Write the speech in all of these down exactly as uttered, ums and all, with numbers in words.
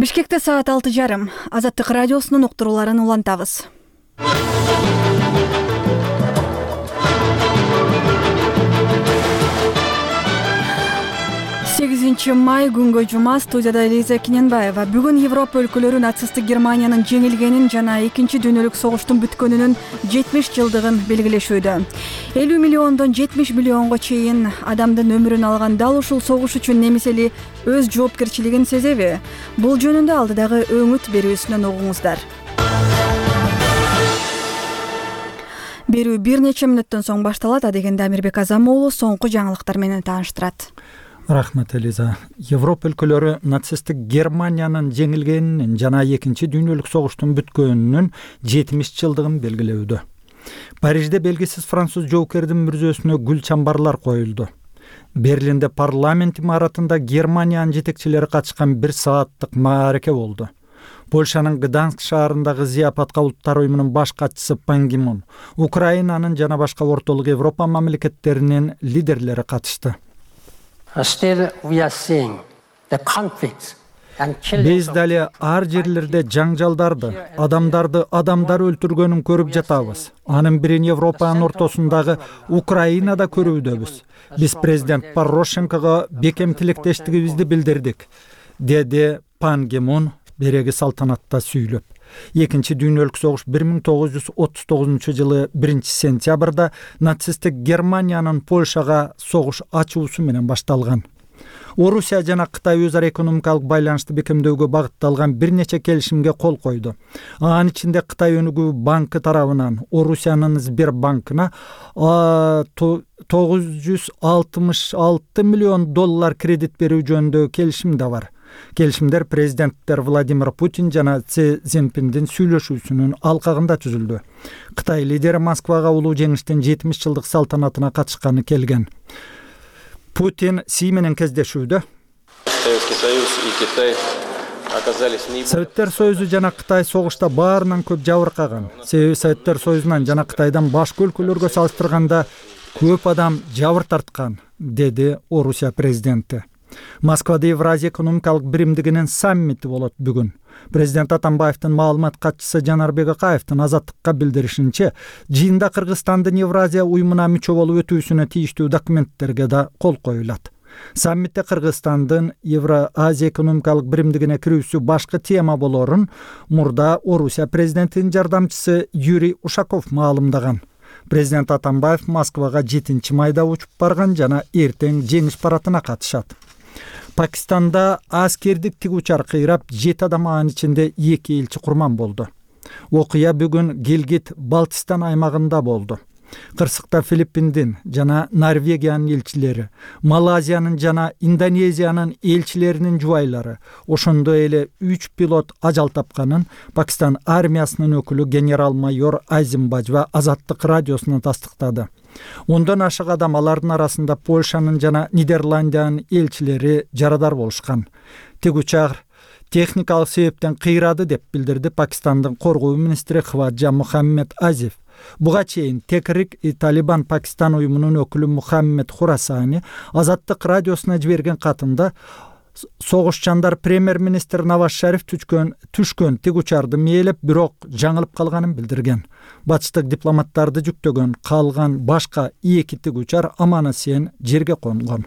Бишкекте саат алты жарым. Азаттык радиосунун уктурууларын улантабыз. сегизинчи май күнгө жума. Студияда Элиза Киненбаева. Бүгүн Европа өлкөлөрү нацисттик Германиянын жеңилгенин жана экинчи дүйнөлүк согуштун бүткөнүнүн жетимиш жылдыгын белгилешүүдө. элүү миллиондон жетимиш миллионго чейин адамдын өмүрүн алган дал ушул согуш үчүн немис эли өз жоопкерчилигин сезеби? Бул жөнүндө алдыдагы өңүт берүүсүнөн угуңуздар. Берүү бир нече мүнөттөн соң башталат. Адегенде Амирбек Азам уулу соңку жаңылыктар менен тааныштырат. Рахмат, Элиза. Европа өлкөлөрү нацисттик Германиянын жеңилгенинин жана экинчи дүйнөлүк согуштун бүткөнүнүн жетимиш жылдыгын белгилөөдө. Парижде белгисиз француз жоокердин мүрзөсүнө гүл чамбарлар коюлду. Берлинде парламент имаратында Германиянын жетекчилери катышкан бир сааттык маареке болду. Польшанын Гданск шаарындагы зыяпатка Улуттар уюмунун баш катчысы Пан Ги Мун, Украинанын жана башка ортолук Европа мамлекеттеринин лидерлери катышты. Биз дали ар жерлерде жаңжалдарды, адамдарды адамдар өлтүргөнүн көрүп жатабыз. Анын бирин Европанын ортосундагы Украинада көрүүдөбүз. Биз президент Порошенкого бекем тилектештигибизди билдирдик, деди Пан Ги Мун береги салтанатта сүйлөп. Экинчи дүйнөлүк согуш бир миң тогуз жүз отуз тогузунчу жылы биринчи сентябрда нацисттик Германиянын Польшага согуш ачуусу менен башталган. Орусия жана Кытай өз ара экономикалык байланышты бекемдөөгө багытталган бир нече келишимге кол койду. Анын ичинде Кытай өнүгүү банкы тарабынан Орусиянын Сбербанкына тогуз жүз алтымыш алты миллион доллар кредит берүү жөнүндө келишим да бар. Келишимдер президенттер Владимир Путин жана Си Цзиньпиндин сүйлөшүүсүнүн алкагында түзүлдү. Кытай лидери Москвага улуу жеңиштин жетимиш жылдык салтанатына катышканы келген. Путин Си менен кездешүүдө Советтер Союзу жана Кытай согушта баарынан көп жабыркаган. Себеби Советтер Союзунан жана Кытайдан башка өлкөлөргө салыштырганда көп адам жабыр тарткан, деди Орусия президенти. Москвада Евразия экономикалык биримдигинин саммити болот бүгүн. Президент Атамбаевдин маалымат катчысы Жанарбек Акаевдин Азаттыкка билдиришинче, жыйында Кыргызстандын Евразия уюмуна мүчө болуп өтүүсүнө тийиштүү документтерге да кол коюлат. Саммитте Кыргызстандын Евразия экономикалык биримдигине кирүүсү башкы тема болорун мурда Орусия президентинин жардамчысы Юрий Ушаков маалымдаган. Президент Атамбаев Москвага жетинчи майда учуп барган жана эртең жеңиш парадына катышат. Пакистанда аскердик тигучар кыйрап, жети адам анын ичинде эки элчи курман болду. Окуя бүгүн Гилгит Балтистан аймагында болду. Кырсыкта Филиппиндин жана Норвегиянын элчилери, Малайзиянын жана Индонезиянын элчилеринин жубайлары, ошондой эле үч пилот ажал тапканын Пакистан армиясынын өкүлү генерал-майор Азим Бажва Азаттык радиосуна тастыктады. Ондон ашык адам, алардын арасында Польшанын жана Нидерландиянын элчилери жарадар болушкан. Тиг учак техникалык себептен кыйрады деп билдирди Пакистандын коргоо министри Хваджа Мухаммед Азиф. Буга чейин Текрик и Талибан Пакистан уюмунун өкүлү Мухаммед Хурасани Азаттык радиосуна жиберген катында согушчандар премьер-министр Наваз Шариф түшкөн түшкөн тиг учарды мээлеп, бирок жаңылып калганын билдирген. Батыштык дипломаттарды жүктөгөн калган башка эки тиг учар аман-эсен жерге конгон.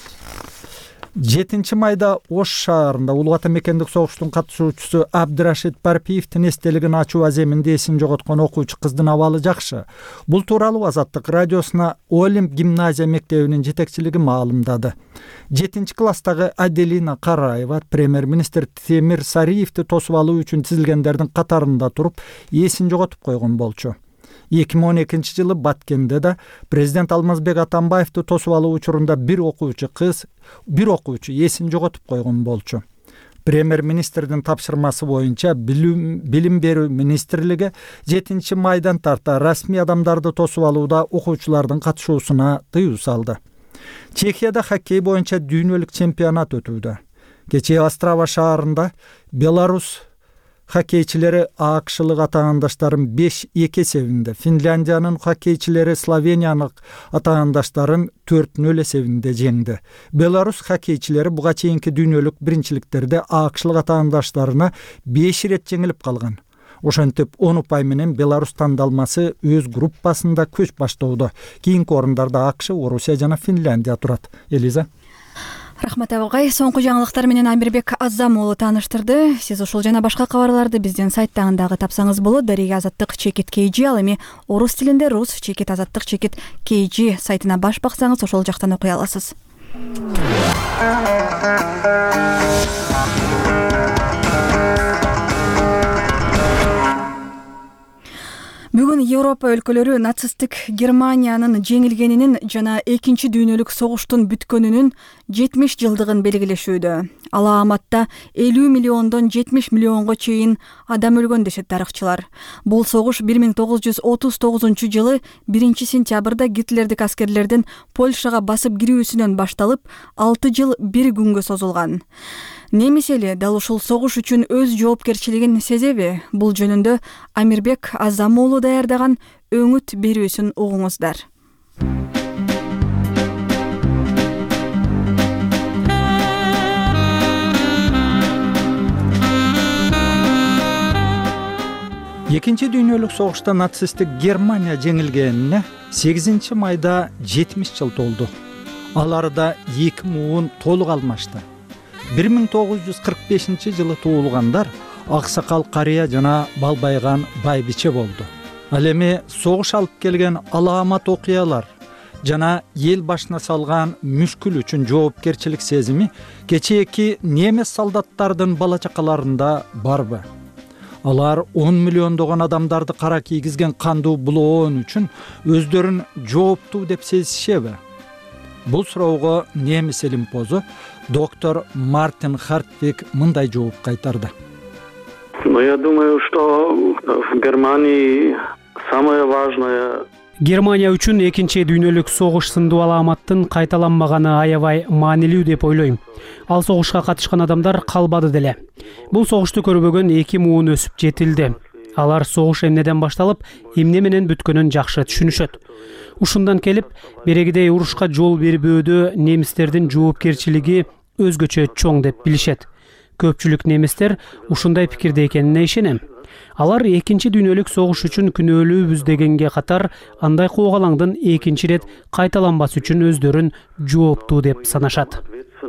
жетинчи майда Ош шаарында улуу ата мекендик согуштун катышуучусу Абдырашид Парпиевдин эстелигин ачуу аземинде эсин жоготкон окуучу кыздын абалы жакшы. Бул тууралуу Азаттык радиосуна Олимп гимназия мектебинин жетекчилиги маалымдады. жетинчи класстагы Аделина Караева премьер-министр Темир Сариевди тосуп алуу үчүн тизилгендердин катарында туруп, эсин жоготуп койгон болчу. эки миң он экинчи жылы Баткенде да президент Алмазбек Атамбаевди тосуп алуу учурунда бир окуучу кыз, бир окуучу эсин жоготуп койгон болчу. Премьер-министрдин тапшырмасы боюнча билим, билим берүү министрлиги жетинчи майдан тарта расмий адамдарды тосуп алууда окуучулардын катышуусуна тыюу салды. Чехияда хоккей боюнча дүйнөлүк чемпионат өтүүдө. Кечээ Острава шаарында Беларус хоккейчилери акшылык атаандаштарын беш эки эсебинде, Финляндиянын хоккейчилери Словениянын атаандаштарын төрт нөл эсебинде жеңди. Беларус хоккейчилери буга чейинки дүйнөлүк биринчиликтерде акшылык атаандаштарына беш ирет жеңилип калган. Ошентип он упай менен Беларус тандалмасы өз группасында көч баштоодо. Кийинки орундарда АКШ, Орусия жана Финляндия турат. Элиза. Рахмат абагай. Соңку жаңылыктар менен Амирбек Азам уулу тааныштырды. Сиз ушул жана башка кабарларды биздин сайттагы тапсаңыз болот. Дарига азаттык чекит кей жи, ал эми орус тилинде рус чекит азаттык чекит кей жи сайтына баш баксаңыз ошол жактан окуй аласыз. Бүгүн Европа өлкөлөрү нацисттик Германиянын жеңилгенинин жана экинчи дүйнөлүк согуштун бүткөнүнүн жетимиш жылдыгын белгилешүүдө. Алааматта элүү миллиондон жетимиш миллионго чейин адам өлгөн дешет тарыхчылар. Бул согуш бир миң тогуз жүз отуз тогузунчу жылы биринчи сентябрда гитлердик аскерлердин Польшага басып кирүүсүнөн башталып, алты жыл бир күнгө созулган. Немис эли дал ушул согуш үчүн өз жоопкерчилигин сезеби? Бул жөнүндө Амирбек Азам уулу даярдаган өңүт берүүсүн угуңуздар. Экинчи дүйнөлүк согушта нацисттик Германия жеңилгенине сегизинчи майда жетимиш жыл толду. Аларда эки муун толук алмашты. бир миң тогуз жүз кырк бешинчи жылы туулгандар аксакал карыя жана балбайган байбиче болду. Ал эми согуш алып келген алаамат окуялар жана эл башына салган мүшкүл үчүн жоопкерчилик сезими кечээки немис солдаттардын бала чакаларында барбы? Алар он миллиондогон адамдарды кара кийгизген кандуу булоон үчүн өздөрүн жооптуу деп сезишеби? Бул суроого немис элимпозу доктор Мартин Хартвик мындай жооп кайтарды. Но я думаю, что в Германии самое важное Германия үчүн экинчи дүйнөлүк согуш сындуу алааматтын кайталанмаганы аябай маанилүү деп ойлойм. Ал согушка катышкан адамдар калбады деле. Бул согушту көрбөгөн эки муун өсүп жетилди. Алар согуш эмнеден башталып, эмне менен бүткөнүн жакшы түшүнүшөт. Ушундан келип, берегидей урушка жол бербөөдө немистердин жоопкерчилиги өзгөчө чоң деп билишет. Көпчүлүк немистер ушундай пикирде экенине ишенем. Алар экинчи дүйнөлүк согуш үчүн күнөөлүүбүз дегенге катар, андай куугалаңдын экинчи ирет кайталанбасы үчүн өздөрүн жооптуу деп санашат.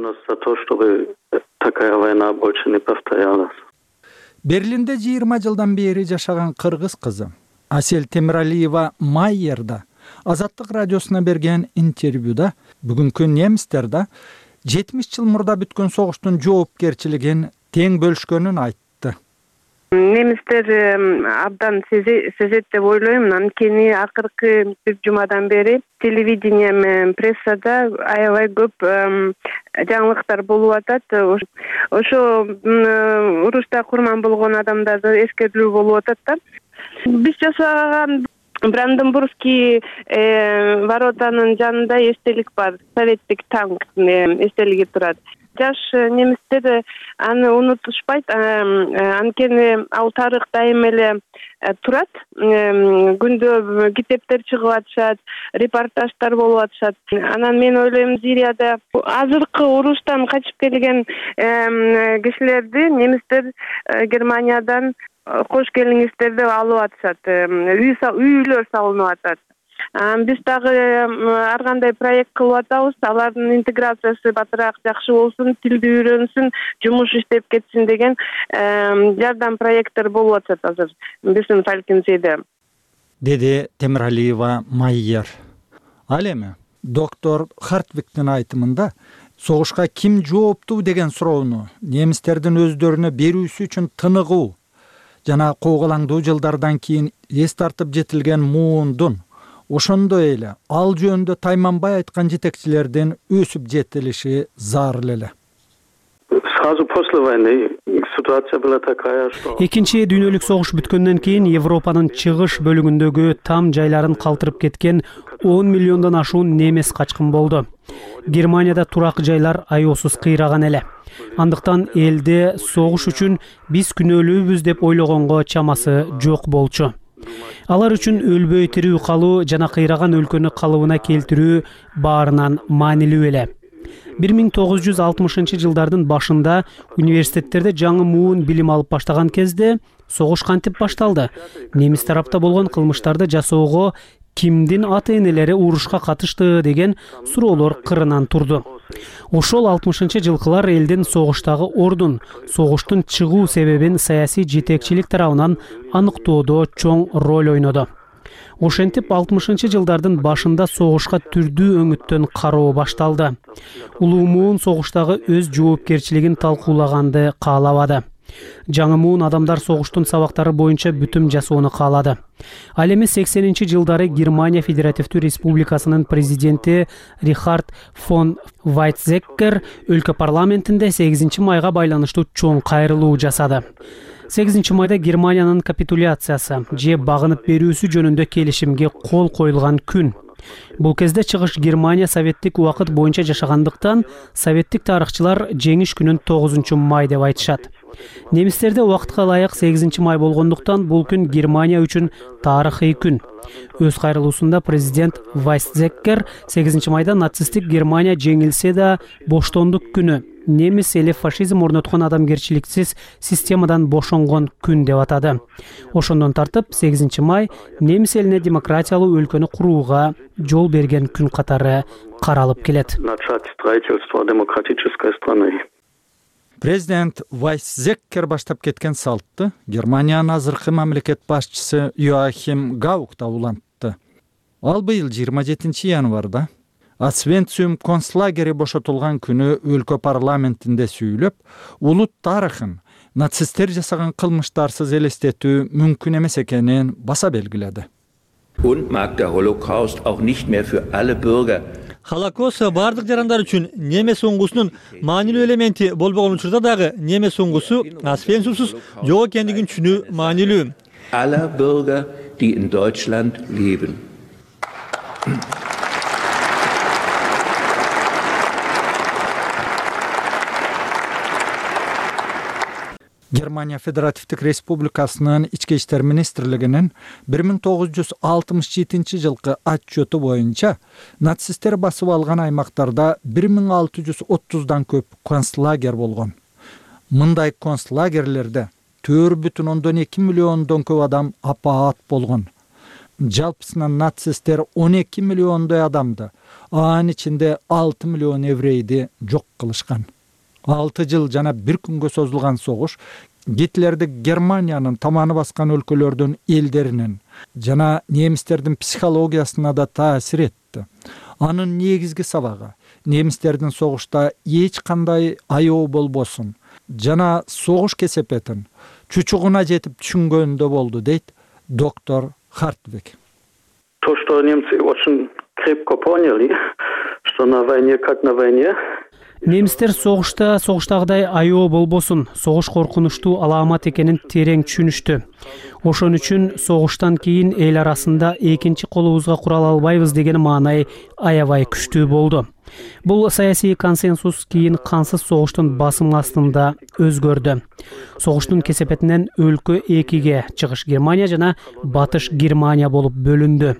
Берлинде жыйырма жылдан бери жашаган кыргыз кызы Асель Темиралиева Майерда Азаттык радиосуна берген интервьюда бүгүнкү немистер да жетимиш жыл мурда бүткөн согуштун жоопкерчилигин тең бөлүшкөнүн айтты. Немистер абдан сезет деп ойлойм. Анткени акыркы бир жумадан бери телевидение менен прессада аябай көп жаңылыктар болуп атат. Ошо урушта курман болгон адамдарды эскертүү болуп атат да. Биз жасаган Бранденбургский воротанын жанында эстелик бар. Советтик танк эстелиги турат. Жаш немистер аны унутушпайт. Анткени ал тарых дайым эле турат. Күндө китептер чыгып атышат, репортаждар болуп атышат. Анан мен ойлойм, Сирияда азыркы уруштан качып келген кишилерди немистер Германиядан кош келиңиздер деп алып атышат. Үйлөр салынып атат. Биз дагы ар кандай проект кылып атабыз. Алардын интеграциясы батыраак жакшы болсун, тилди үйрөнсүн, жумуш иштеп кетсин деген жардам проекттер болуп атат азыр биздин Фалкенсейде. Деди Темиралиева Майер. Ал эми доктор Хартвиктин айтымында согушка ким жооптуу деген суроону немистердин өздөрүнө берүүсү үчүн тыныгуу жана куугалаңдуу жылдардан кийин эс тартып жетилген муундун, ошондой эле ал жөнүндө тайманбай айткан жетекчилердин өсүп жетилиши зарыл эле. Сразу после войны ситуация была такая, что Экинчи дүйнөлүк согуш бүткөндөн кийин Европанын чыгыш бөлүгүндөгү там жайларын калтырып кеткен он миллиондон ашуун немес качкын болду. Германияда турак жайлар аеосуз кыйраган эле. Андыктан элде согуш үчүн биз күнөөлүүбүз деп ойлогонго чамасы жок болчу. Алар үчүн өлбөй тирүү калуу жана кыйраган өлкөнү калыбына келтирүү баарынан маанилүү эле. бир миң тогуз жүз алтымышынчы жылдардын башында университеттерде жаңы муун билим алып баштаган кезде согуш кантип башталды? Немис тарапта болгон кылмыштарды жасоого кимдин ата-энелери урушка катышты деген суроолор кырынан турду. Ошол алтымышынчы жылкылар элдин согуштагы ордун, согуштун чыгуу себебин саясий жетекчилик тарабынан аныктоодо чоң роль ойноду. Ошентип алтымышынчы жылдардын башында согушка түрдүү өңүттөн кароо башталды. Улуу муун согуштагы өз жоопкерчилигин талкуулаганды каалабады. Жаңы муун адамдар согуштун сабактары боюнча бүтүм жасоону каалады. Ал эми сексенинчи жылдары Германия Федеративдүү Республикасынын президенти Рихард фон Вайтзеккер өлкө парламентинде сегизинчи майга байланыштуу чоң кайрылуу жасады. сегизинчи майда Германиянын капитуляциясы же багынып берүүсү жөнүндө келишимге кол коюлган күн. Бул кезде чыгыш Германия советтик убакыт боюнча жашагандыктан советтик тарыхчылар жеңиш күнүн тогузунчу май деп айтышат. Немистерде убакытка ылайык сегизинчи май болгондуктан бул күн Германия үчүн тарыхый күн. Өз кайрылуусунда президент Вайтзеккер сегизинчи майда нацисттик Германия жеңилсе да боштондук күнү, немис эли фашизм орноткон адамгерчиликсиз системадан бошонгон күн деп атады. Ошондон тартып сегизинчи май немис элине демократиялуу өлкөнү курууга жол берген күн катары каралып келет. Президент Вайтзеккер баштап кеткен салтты Германиянын азыркы мамлекет башчысы Йоахим Гаук да улантты. Ал быйыл жыйырма жетинчи январда Освенцим концлагери бошотулган күнү өлкө парламентинде сүйлөп, улут тарыхын нацисттер жасаган кылмыштарсыз элестетүү мүмкүн эмес экенин баса белгиледи. Und mag der Holocaust auch nicht mehr für alle Bürger. Холокост бардык жарандар үчүн немес оңгусунун маанилүү элементи болбогон учурда дагы немес оңгусу Освенцимсиз жок экендигин түшүнүү маанилүү. Aller Bürger, die in Deutschland leben. Германия Федеративдик Республикасынын Ички иштер министрлигинин бир миң тогуз жүз алтымыш жетинчи жылкы отчету боюнча нацисттер басып алган аймактарда бир миң алты жүз отуздан көп концлагер болгон. Мындай концлагерлерде төрт бүтүн ондон эки миллиондон көп адам апаат болгон. Жалпысынан нацисттер он эки миллиондой адамды, анын ичинде алты миллион еврейди жок кылышкан. алты жыл жана бир күнгө созулган согуш Гитлерди Германиянын таманы баскан өлкөлөрдүн элдеринин жана немистердин психологиясына да таасир этти. Анын негизги сабагы немистердин согушта эч кандай аябы болбосун жана согуш кесепетин чучугуна жетип түшүнгөндө болду, дейт доктор Хартвик. То, что немцы очень крепко поняли, что на войне как на войне. Немистер согушта согуштагыдай аябы болбосун, согуш коркунучтуу аламат экенин терең түшүнүштү. Ошон үчүн согуштан кийин эл арасында экинчи колубузга курал албайбыз деген маанай аябай күчтүү болду. Бул саясий консенсус кийин кансыз согуштун басым астында өзгөрдү. Согуштун кесепетинен өлкө экиге, чыгыш Германия жана батыш Германия болуп бөлүндү.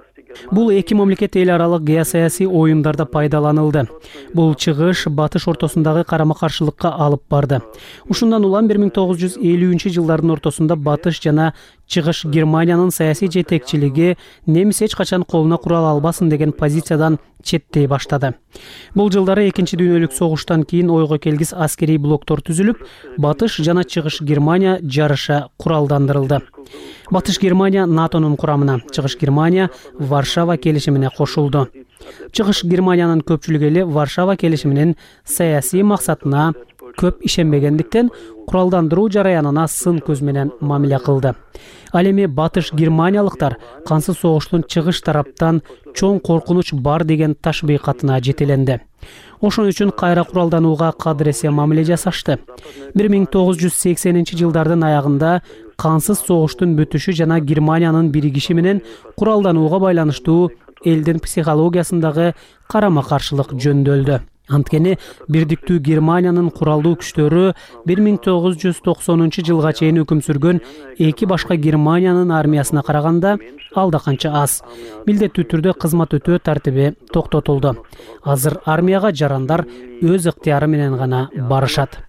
Бул эки мамлекет эл аралык геосаясий оюндарда пайдаланылды. Бул чыгыш батыш ортосундагы карама-каршылыкка алып барды. Ушундан улам бир миң тогуз жүз элүүнчү жылдардын ортосунда батыш жана чыгыш Германиянын саясий жетекчилиги немис эч качан колуна курал албасын деген позициядан четтей баштады. Бул жылдары экинчи дүйнөлүк согуштан кийин ойго келгис аскерий блоктор түзүлүп, батыш жана чыгыш Германия жарыша куралдандырылды. Батыш Германия НАТОнун курамына, чыгыш Германия Варшава келишимине кошулду. Чыгыш Германиянын көпчүлүк эли Варшава келишиминин саясий максатына көп ишенбегендиктен куралдандыруу жараянына сын көз менен мамиле кылды. Ал эми батыш германиялыктар кансыз согуштун чыгыш тараптан чоң коркунуч бар деген ташбыйкатына жетеленди. Ошон үчүн кайра куралданууга кадыресе мамиле жасашты. бир миң тогуз жүз сексенинчи жылдардын аягында кансыз согуштун бүтүшү жана Германиянын биригиши менен куралданууга байланыштуу элдин психологиясындагы карама-каршылык жөндөлдү. Анткени бирдиктүү Германиянын куралдуу күчтөрү бир миң тогуз жүз токсонунчу жылга чейин өкүм сүргөн эки башка Германиянын армиясына караганда алда канча аз. Милдеттүү түрдө кызмат өтөө тартиби токтотулду. Азыр армияга жарандар өз ыктыяры менен гана барышат.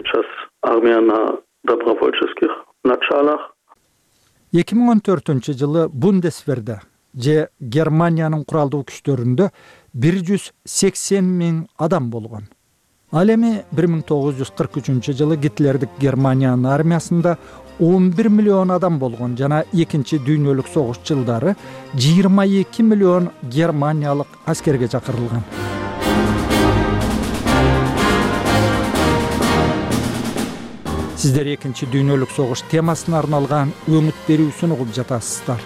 эки миң он төртүнчү жылы Бундесверде же Германиянын куралдуу күчтөрүндө бир жүз сексен миң адам болгон. Ал эми бир миң тогуз жүз кырк үчүнчү жылы Гитлердик Германиянын армиясында он бир миллион адам болгон жана экинчи дүйнөлүк согуш жылдары жыйырма эки миллион германиялык аскерге чакырылган. Сиздер экинчи дүйнөлүк согуш темасына арналган өңүт берүүсүн угуп жатасыздар.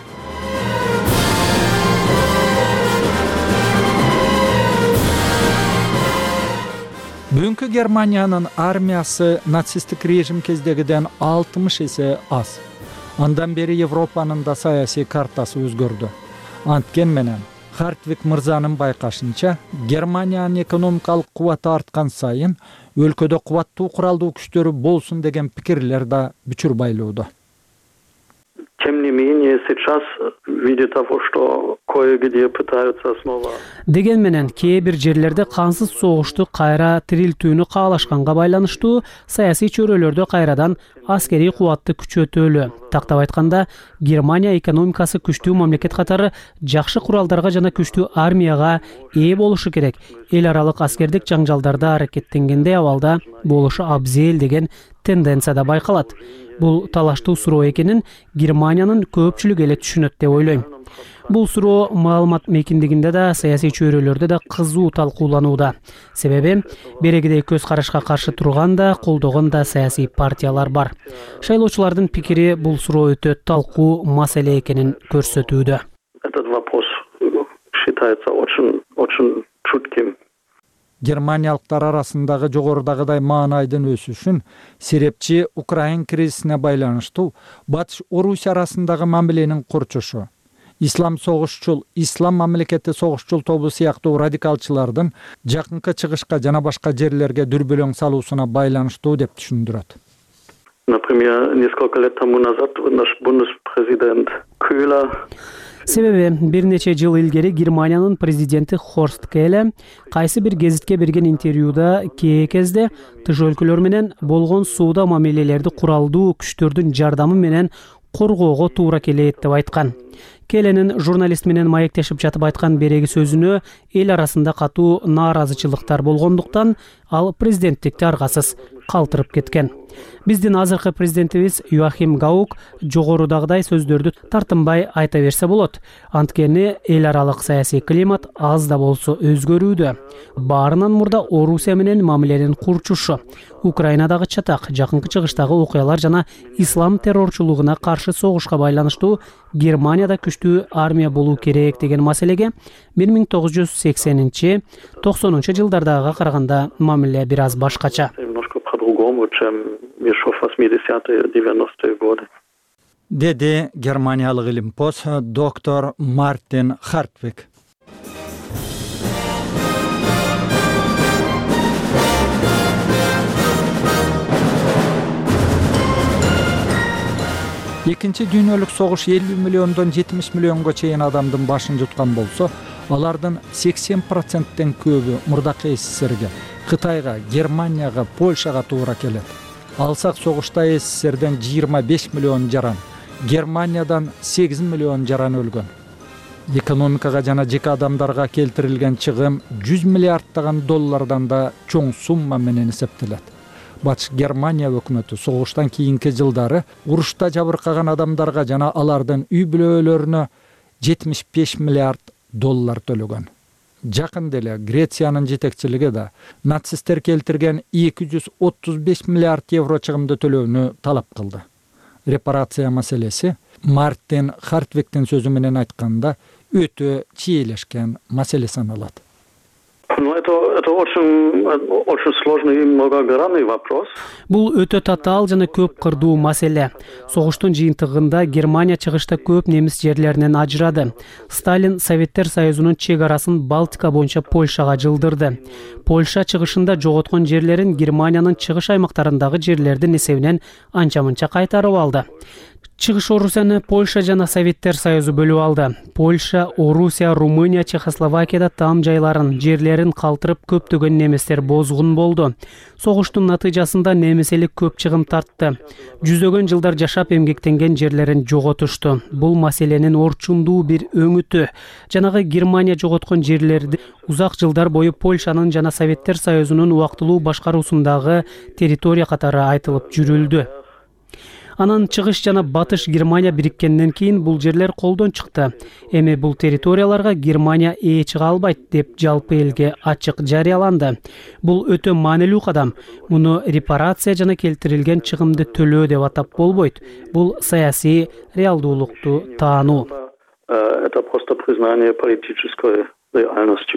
Бүгүнкү Германиянын армиясы нацисттик режим кездегиден алтымыш эсе аз. Андан бери Европанын да саясий картасы өзгөрдү. Анткен менен Хартвик мырзанын байкашынча, Германиянын экономикалык кубаты арткан сайын өлкөдө кубаттуу куралдуу күчтөрү болсун деген пикирлер да бүчүр байлоодо. Тем не менее, сейчас видит того, что кое-где пытаются снова. Деген менен кээ бир жерлерде кансыз согушту кайра тирилтүүнү каалашканга байланыштуу саясий чөйрөлөрдө кайрадан аскерий кубатты күчөтөлү. Тактап айтканда, Германия экономикасы күчтүү мамлекет катары жакшы куралдарга жана күчтүү армияга ээ болушу керек. Эл аралык аскердик жаңжалдарда аракеттенгенде абалда болушу абзел деген тенденция да байкалат. Бул талаштуу суроо экенин Германиянын көпчүлүгү эле түшүнөт деп ойлойм. Бул суроо маалымат мейкиндигинде да, саясий чөйрөлөрдө да кызуу талкууланууда. Себеби берегидей көз карашка каршы турган да, колдогон да саясий партиялар бар. Шайлоочулардын пикири бул суроо өтө талкуу маселе экенин көрсөтүүдө. Этот вопрос считается очень очень чутким. Германиялыктар арасындагы жогорудагыдай маанайдын өсүшүн серепчи Украин кризисине байланыштуу Батыш Орусия арасындагы мамиленин курчушу, ислам согушчул, ислам мамлекети согушчул тобу сыяктуу радикалчылардын жакынкы чыгышка жана башка жерлерге дүрбөлөң салуусуна байланыштуу деп түшүндүрөт. Например, несколько лет тому назад наш бундеспрезидент Köhler. Себеби бир нече жыл илгери Германиянын президенти Хорст Келе кайсы бир гезитке берген интервьюда кээ кезде тыш өлкөлөр менен болгон сууда мамилелерди куралдуу күчтөрдүн жардамы менен коргоого туура келет деп айткан. Келенин журналист менен маектешип жатып айткан береги сөзүнө эл арасында катуу нааразычылыктар болгондуктан ал президенттикти аргасыз калтырып кеткен. Биздин азыркы президентибиз Йоахим Гаук жогорудагыдай сөздөрдү тартынбай айта берсе болот. Анткени эл аралык саясий климат аз да болсо өзгөрүүдө. Баарынан мурда Орусия менен мамиленин курчушу, Украинадагы чатак, жакынкы чыгыштагы окуялар жана ислам террорчулугуна каршы согушка байланыштуу Германияда күчтүү армия болуу керек деген маселеге бир миң тогуз жүз сексенинчи токсонунчу жылдардагыга караганда мамиле бир аз башкача. Деди германиялык илимпоз доктор Мартин Хартвик. Экинчи дүйнөлүк согуш элүү миллиондон жетимиш миллионго чейин адамдын башын жуткан болсо, алардын сексен проценттен көбү мурдакы СССРге, Кытайга, Германияга, Польшага туура келет. Алсак согушта СССРден жыйырма беш миллион жаран, Германиядан сегиз миллион жаран өлгөн. Экономикага жана жеке адамдарга келтирилген чыгым жүз миллиарддаган доллардан да чоң сумма менен эсептелет. Батыш Германия өкмөтү согуштан кийинки жылдары урушта жабыркаган адамдарга жана алардын үй бүлөлөрүнө жетимиш беш миллиард доллар төлөгөн. Жакында эле Грециянын жетекчилиги да нацисттер келтирген эки жүз отуз беш миллиард евро чыгымды төлөөнү талап кылды. Репарация маселеси Мартин Хартвиктин сөзү менен айтканда өтө чийлешкен маселе саналат. Ну, это, это очень, очень сложный и многогранный вопрос. Бул өтө татаал жана көп кырдуу маселе. Согуштун жыйынтыгында Германия чыгышта көп немис жерлеринен ажырады. Сталин Советтер Союзунун чек арасын Балтика боюнча Польшага жылдырды. Польша чыгышында жоготкон жерлерин Германиянын чыгыш аймактарындагы жерлердин эсебинен анча-мынча кайтарып алды. Чыгыш Орусияны Польша жана Советтер Союзу бөлүп алды. Польша, Орусия, Румыния, Чехословакияда там жайларын, жерлерин калтырып көптөгөн немистер бозгун болду. Согуштун натыйжасында немис эли көп чыгым тартты. Жүздөгөн жылдар жашап эмгектенген жерлерин жоготушту. Бул маселенин орчундуу бир өңүтү. Жанагы Германия жоготкон жерлерди узак жылдар бою Польшанын жана Советтер Союзунун убактылуу башкаруусундагы территория катары айтылып жүрүлдү. Анан чыгыш жана батыш Германия бириккенден кийин бул жерлер колдон чыкты. Эми бул территорияларга Германия ээ чыга албайт деп жалпы элге ачык жарыяланды. Бул өтө маанилүү кадам. Муну репарация жана келтирилген чыгымды төлөө деп атап болбойт. Бул саясий реалдуулукту таануу. Это просто признание политической реальности.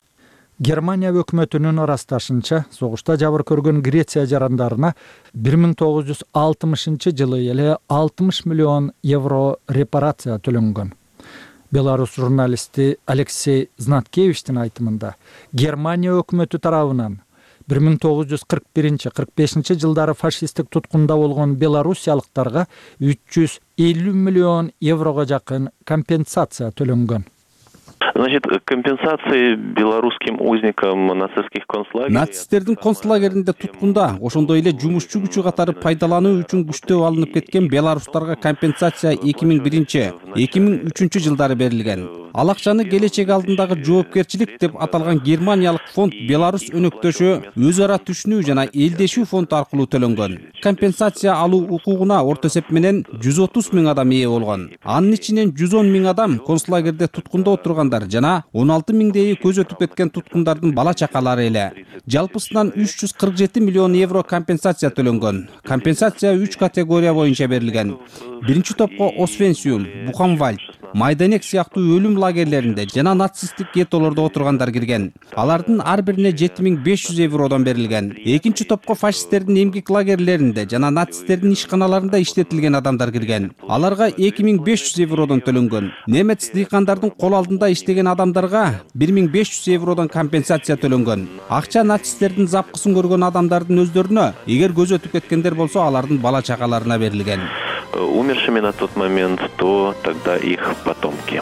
Германия өкмөтүнүн ырасташынча, согушта жабыр көргөн Греция жарандарына бир миң тогуз жүз алтымышынчы жылы эле алтымыш миллион евро репарация төлөнгөн. Беларус журналисти Алексей Знаткевичтин айтымында, Германия өкмөтү тарабынан бир миң тогуз жүз кырк биринчи кырк бешинчи жылдары фашисттик туткунда болгон белорусиялыктарга үч жүз элүү миллион еврого жакын компенсация төлөнгөн. Значит, компенсации белорусским узникам нацистских концлагерей. Нацисттердин концлагеринде туткунда, ошондой эле жумушчу күчү катары пайдалануу үчүн күчтөө алынып кеткен белорустарга компенсация эки миң биринчи эки миң үчүнчү жылдары берилген. Ал акчаны келечек алдындагы жоопкерчилик деп аталган германиялык фонд Беларус өнөктөшү өз ара түшүнүү жана элдешүү фонд аркылуу төлөнгөн. Компенсация алуу укугуна орто эсеп менен жүз отуз миң адам ээ болгон. Анын ичинен жүз он миң адам концлагерде туткунда отургандар жана он алты миңдейи көз өтүп кеткен туткундардын бала чакалары эле. Жалпысынан үч жүз кырк жети миллион евро компенсация төлөнгөн. Компенсация үч категория боюнча берилген. Биринчи топко Освенциум, Бухенвальд, Майданек сыяктуу өлүм лагерлеринде жана нацисттик геттолордо отургандар кирген. Алардын ар бирине жети миң беш жүз евродон берилген. Экинчи топко фашисттердин эмгек лагерлеринде жана нацисттердин ишканаларында иштетилген адамдар кирген. Аларга эки миң беш жүз евродон төлөнгөн. Немец дыйкандардын кол алдында иштеген адамдарга бир миң беш жүз евродон компенсация төлөнгөн. Акча нацисттердин запкысын көргөн адамдардын өздөрүнө, эгер көз өтүп кеткендер болсо, алардын бала чакаларына берилген. Умершими на тот момент, то тогда их потомки.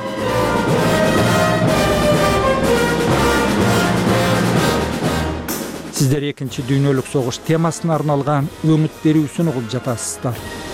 Сиздер экинчи дүйнөлүк согуш темасына арналган өңүт берүүсүн угуп жатасыздар.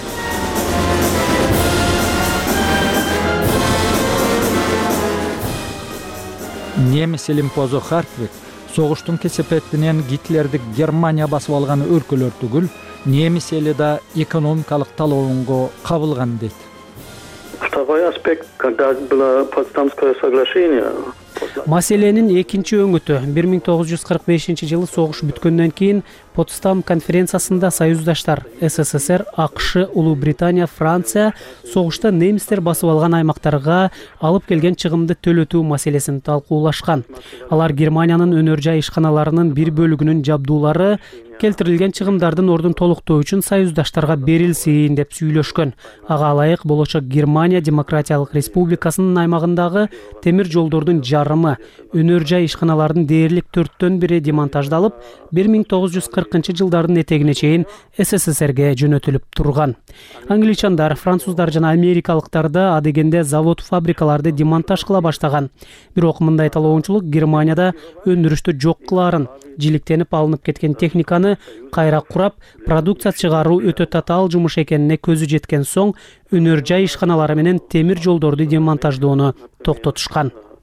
Немис элимпозу Хартвик согуштун кесепетинен Гитлердик Германия басып алган өлкөлөр түгүл, немис эли да экономикалык талоонго кабылган дейт. Второй аспект, когда было Потсдамское соглашение. Маселенин экинчи өңүтү бир миң тогуз жүз кырк бешинчи жылы согуш бүткөндөн кийин Потсдам конференциясында союздаштар СССР, АКШ, Улуу Британия, Франция согушта немистер басып алган аймактарга алып келген чыгымды төлөтүү маселесин талкуулашкан. Алар Германиянын өнөр жай ишканаларынын бир бөлүгүнүн жабдуулары келтирилген чыгымдардын ордун толуктоо үчүн союздаштарга берилсин деп сүйлөшкөн. Ага ылайык болочок Германия Демократиялык Республикасынын аймагындагы темир жолдордун жарымы, өнөр жай ишканалардын дээрлик төрттөн бири демонтаждалып, бир миң тогуз жүз кыркынчы жылдардын этегине чейин СССРге жөнөтүлүп турган. Англичандар, француздар жана америкалыктар да адегенде завод фабрикаларды демонтаж кыла баштаган. Бирок мындай талоочулук Германияда өндүрүштү жок кылаарын, жиликтенип алынып кеткен техниканы кайра курап, продукция чыгаруу өтө татаал жумуш экенине көзү жеткен соң, өнөр жай ишканалары менен темир жолдорду демонтаждоону токтотушкан.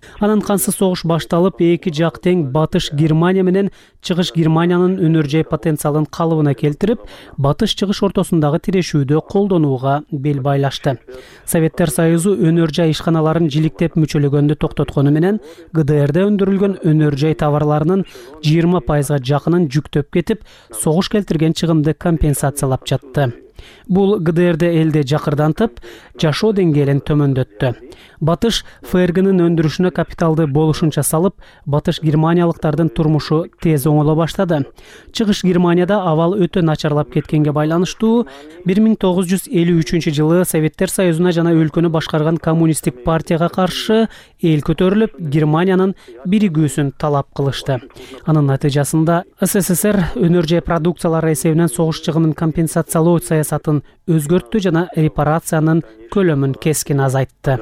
Анан кансыз согуш башталып, эки жак тең Батыш Германия менен Чыгыш Германиянын өнөр жай потенциалын калыбына келтирип, батыш-чыгыш ортосундагы тирешүүдө колдонууга бел байлашты. Советтер Союзу өнөр жай ишканаларын жиликтеп мүчөлөгөндү токтоткону менен Г Д Р'де өндүрүлгөн өнөр жай товарларынын жыйырма пайызга жакынын жүктөп кетип, согуш келтирген чыгымды компенсациялап жатты. Бул Г Д Р'де элде жакырдантып, жашоо деңгээлин төмөндөттү. Батыш Ф Р Г'нын өндүрүшүнө капиталды болушунча салып, батыш германиялыктардын турмушу тез оңоло баштады. Чыгыш Германияда абал өтө начарлап кеткенге байланыштуу бир миң тогуз жүз элүү үчүнчү жылы Советтер Союзуна жана өлкөнү башкарган коммунисттик партияга каршы эл көтөрүлүп, Германиянын биригүүсүн талап кылышты. Анын натыйжасында С С С Р өнөр жай продукциялары эсебинен согуш чыгымын компенсациялоо саясатын өзгөрттү жана репарациянын көлөмүн кескин азайтты.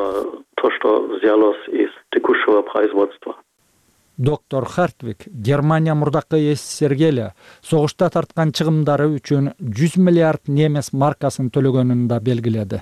Доктор Хартвик Германия мурдакы С С С Рге эле согушта тарткан чыгымдары үчүн жүз миллиард немес маркасын төлөгөнүн да белгиледи.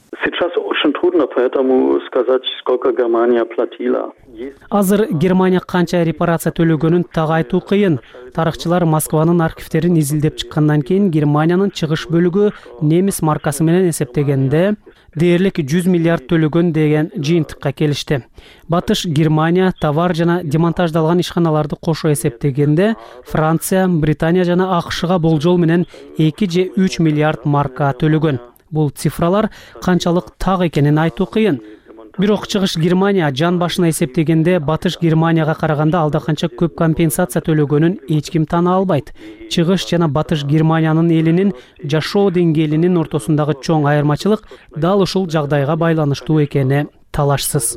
Азыр Германия канча репарация төлөгөнүн так айтуу кыйын. Тарыхчылар Москванын архивтерин изилдеп чыккандан кийин Германиянын чыгыш бөлүгү немис маркасы менен эсептегенде дээрлик жүз миллиард төлөгөн деген жыйынтыкка келишти. Батыш Германия товар жана демонтаждалган ишканаларды кошо эсептегенде Франция, Британия жана А К Шга болжол менен эки же үч миллиард марка төлөгөн. Бул цифралар канчалык так экенин айтуу кыйын. Бирок Чыгыш Германия жан башына эсептегенде Батыш Германияга караганда алда канча көп компенсация төлөгөнүн эч ким тана албайт. Чыгыш жана Батыш Германиянын элинин жашоо деңгээлинин ортосундагы чоң айырмачылык дал ушул жагдайга байланыштуу экени талашсыз.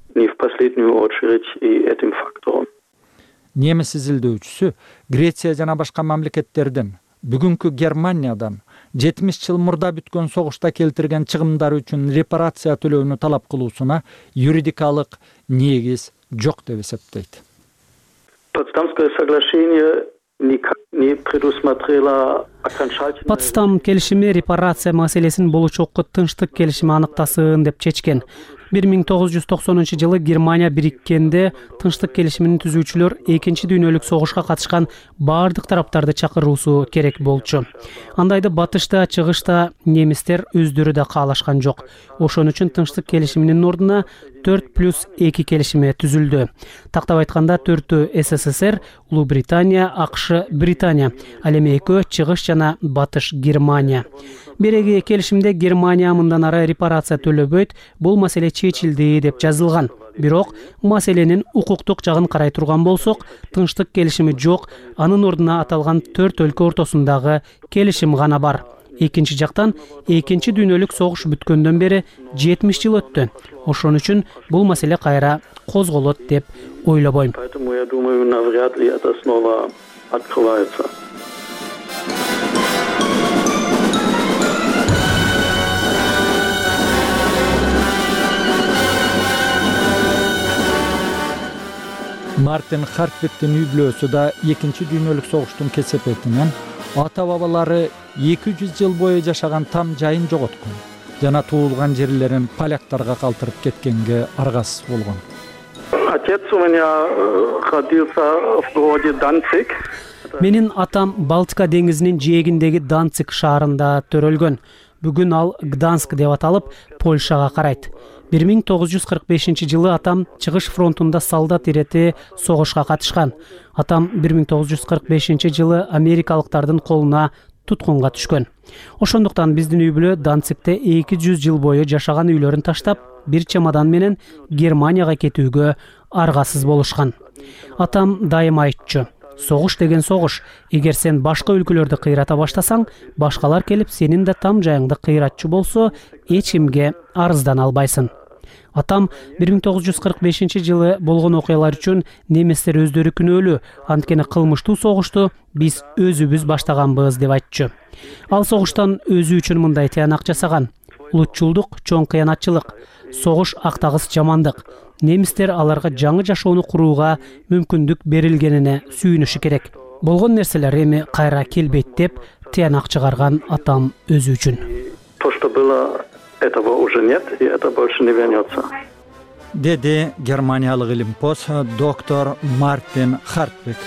Немис изилдөөчүсү Греция жана башка мамлекеттердин бүгүнкү Германиядан жетимиш жыл мурда бүткөн согушта келтирген чыгымдары үчүн репарация төлөөнү талап кылуусуна юридикалык негиз жок деп эсептейт. Потсдам келишими репарация маселесин болочокко тынчтык келишими аныктасын деп чечкен. бир миң тогуз жүз токсонунчу жылы Германия бириккенде тынчтык келишимин түзүүчүлөр экинчи дүйнөлүк согушка катышкан бардык тараптарды чакыруусу керек болчу. Андайды батышта, чыгышта немистер өздөрү да каалашкан жок. Ошон үчүн тынчтык келишиминин ордуна төрт плюс эки келишими түзүлдү. Тактап айтканда төртөө С С С Р, Улуу Британия, А К Ш, Британия, ал эми экөө Чыгыш жана Батыш Германия. Береги келишимде Германия мындан ары репарация төлөбөйт, бул маселе чечилди деп жазылган. Бирок маселенин укуктук жагын карай турган болсок, тынчтык келишими жок, анын ордуна аталган төрт өлкө ортосундагы келишим гана бар. Экинчи жактан экинчи дүйнөлүк согуш бүткөндөн бери жетимиш жыл өттү. Ошон үчүн бул маселе кайра козголот деп ойлобойм. Мартин Хартвиктин үй бүлөсү да экинчи дүйнөлүк согуштун кесепетинен ата бабалары эки жүз жыл бою жашаган там жайын жоготкон жана туулган жерлерин поляктарга калтырып кеткенге аргасыз болгон. Отец у меня родился в городе Данциг. Менин атам Балтика деңизинин жээгиндеги Данциг шаарында төрөлгөн. Бүгүн ал Гданск деп аталып, Польшага карайт. бир миң тогуз жүз кырк бешинчи жылы атам Чыгыш фронтунда солдат ирети согушка катышкан. Атам бир миң тогуз жүз кырк бешинчи жылы америкалыктардын колуна туткунга түшкөн. Ошондуктан биздин үй бүлө Данцигте эки жүз жыл бою жашаган үйлөрүн таштап, бир чемодан менен Германияга кетүүгө аргасыз болушкан. Атам дайыма айтчу: согуш деген согуш. Эгер сен башка өлкөлөрдү кыйрата баштасаң, башкалар келип сенин да там жайыңды кыйратчу болсо, эч кимге арыздана албайсың. Атам бир миң тогуз жүз кырк бешинчи жылы болгон окуялар үчүн немистер өздөрү күнөөлүү, анткени кылмыштуу согушту биз өзүбүз баштаганбыз деп айтчу. Ал согуштан өзү үчүн мындай тыянак жасаган: улутчулдук чоң кыянатчылык, согуш актагыс жамандык. Немистер аларга жаңы жашоону курууга мүмкүндүк берилгенине сүйүнүшү керек. Болгон нерселер эми кайра келбейт деп тыянак чыгарган атам өзү үчүн. То, что было, этого уже нет, и это больше не вернется. деди германиялык илимпоз доктор Мартин Хартвик.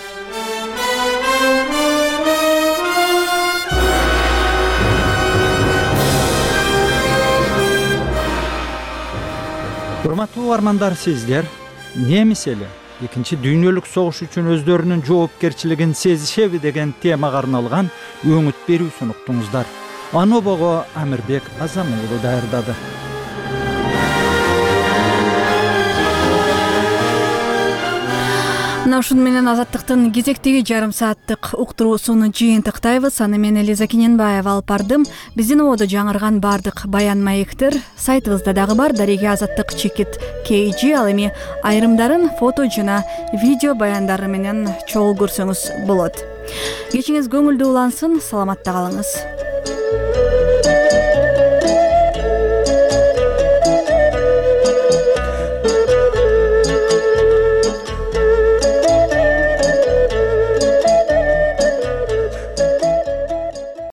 Урматтуу угармандар, сиздер немис эли экинчи дүйнөлүк согуш үчүн өздөрүнүн жоопкерчилигин сезишеби деген темага арналган өңүт берүүсүн уктуңуздар. Аны бого Амирбек Азамуулу даярдады. Мына ушун менен Азаттыктын кезектеги жарым сааттык уктуруусун жыйынтыктайбыз. Аны мен Элиза Кененбаева алып бардым. Биздин ободо жаңырган бардык баян маектер сайтыбызда дагы бар. Дареге Азаттык чекит кей жи. Ал эми айрымдарын фото жана видео баяндары менен чогуу көрсөңүз болот. Кечиңиз көңүлдүү улансын, саламатта калыңыз.